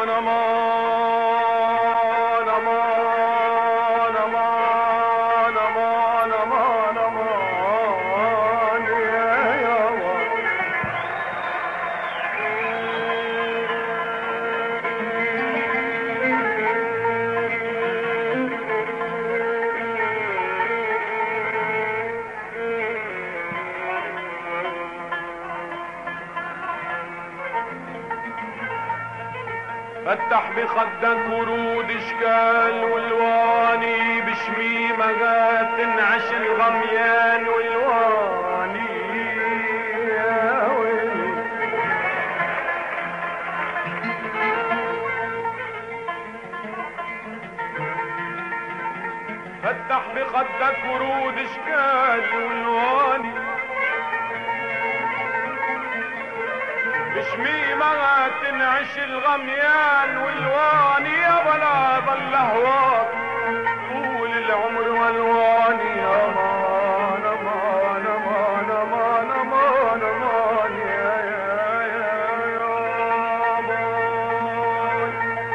فتح بخدك ورود اشكال والواني بشميمة تنعش الغميان والواني يا ويلي. فتح بخدك ورود اشكال والواني بشميمة تنعش الغميان والواني يا بلا ضل هواك طول العمر والواني يا مان امان امان امان امان امان يا مان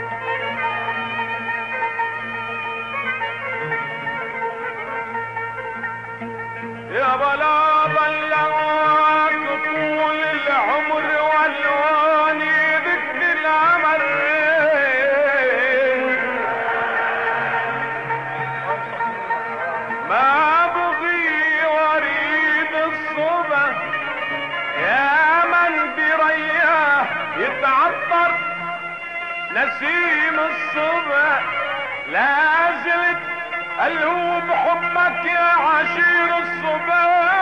يا بلا ضل هواك طول العمر والواني ذكر العمر ما بغي وريد الصبح يا من برياه يتعطر نسيم الصبح لا زلت الهو بحبك يا عشير الصبح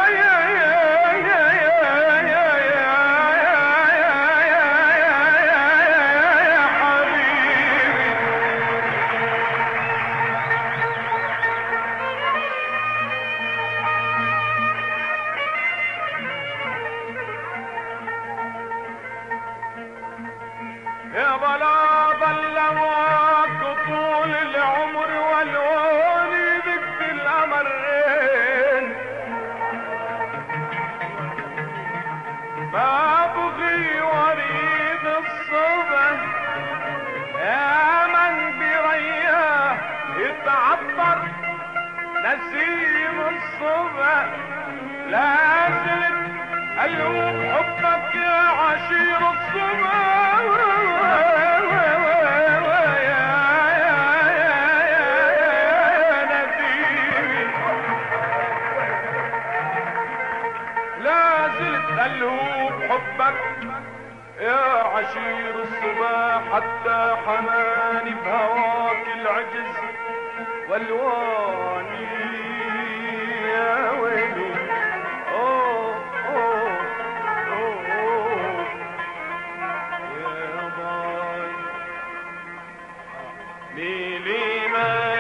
يا بلا ظلمك طول العمر والواني ذكت الامرين ما بغي وريد الصبح يا من برياه يتعطر نسيم الصبح لا زلت الوم حبك يا عشير الصبح الهوب حبك يا عشير الصباح حتى حماني بهواك العجز والواني يا ويلي. اوه اوه اوه يا باي ليلي ما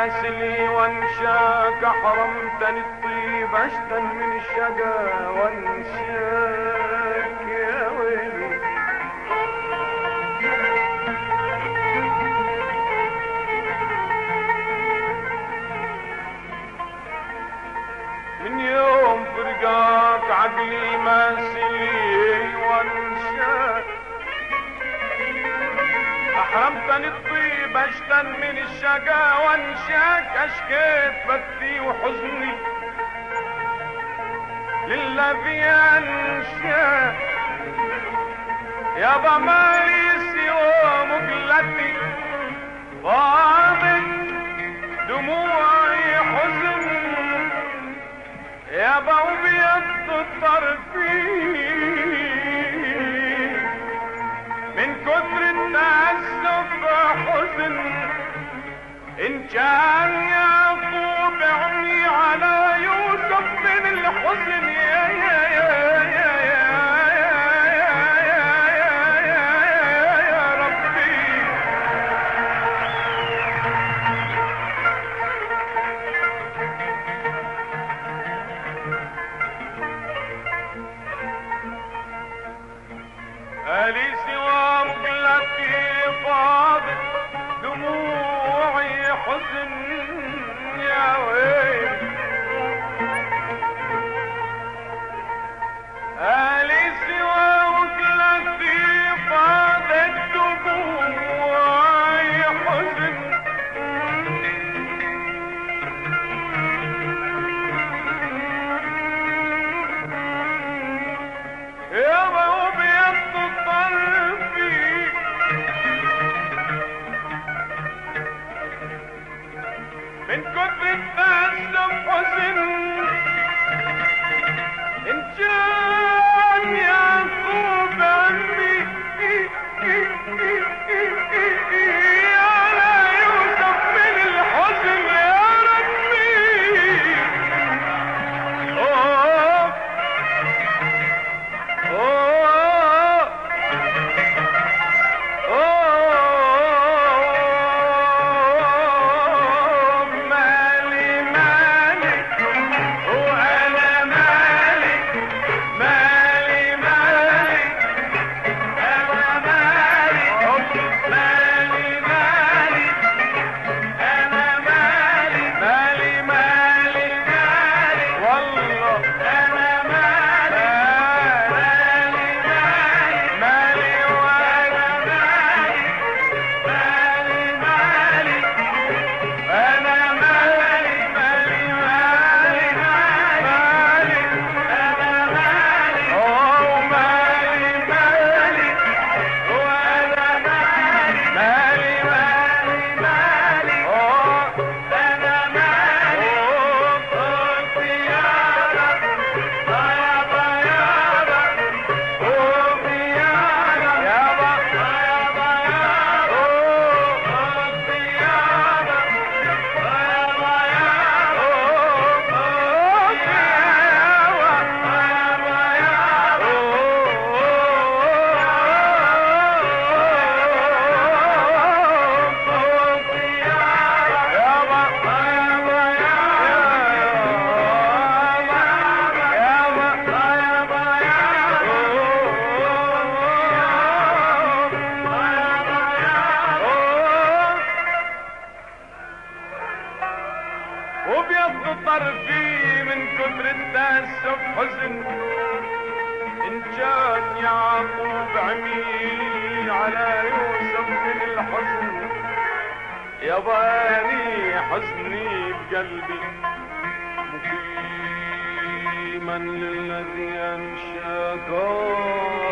ماسلي وانشاك حرمتني الطيب اشتن من الشقا وانشاك يا ويلي. من يوم فرقاك عقلي ماسلي وانشاك احرمتني الطيب اشتن من الشقا وانشاك اشكيت بثي وحزني للذي انشاك يابا مالي سوى مقلتي فاضت دموعي حزن يابا وبيض الطرفي من كتر التأسف حزن إن كان يعقوب عمي على يوسف من الحزن يا يا يا يا يا ربي. ألي سوى مقلتي فاضت دموعي حزن يا ويل. ألي سوى مقلتي فاضت دموعي حزن يابا وبيض طرفي من كتر التأسف حزن إن كان يعقوب عمي على يوسف من الحزن يا ربي. أوه أوه أوه مالي مالي وأنا مالي مالي مالي أنا مالي مالي مالي أنا مالي مالي مالي مالي والله أنا مالي مالي مالي وأنا مالي مالي مالي أنا مالي مالي مالي مالي أنا مالي أوه مالي مالي وأنا مالي مالي مالي مالي أوه أنا مالي أوه قلت يابا يابا يابا أوه يابا يابا يابا يابا أوه قلت يابا يابا يابا أوه قلت يابا وبيض طرفي من كتر التأسف حزن إن كان يعقوب عمي على يوسف من الحزن ياباني حزني بقلبي مقيما للذي أنشاك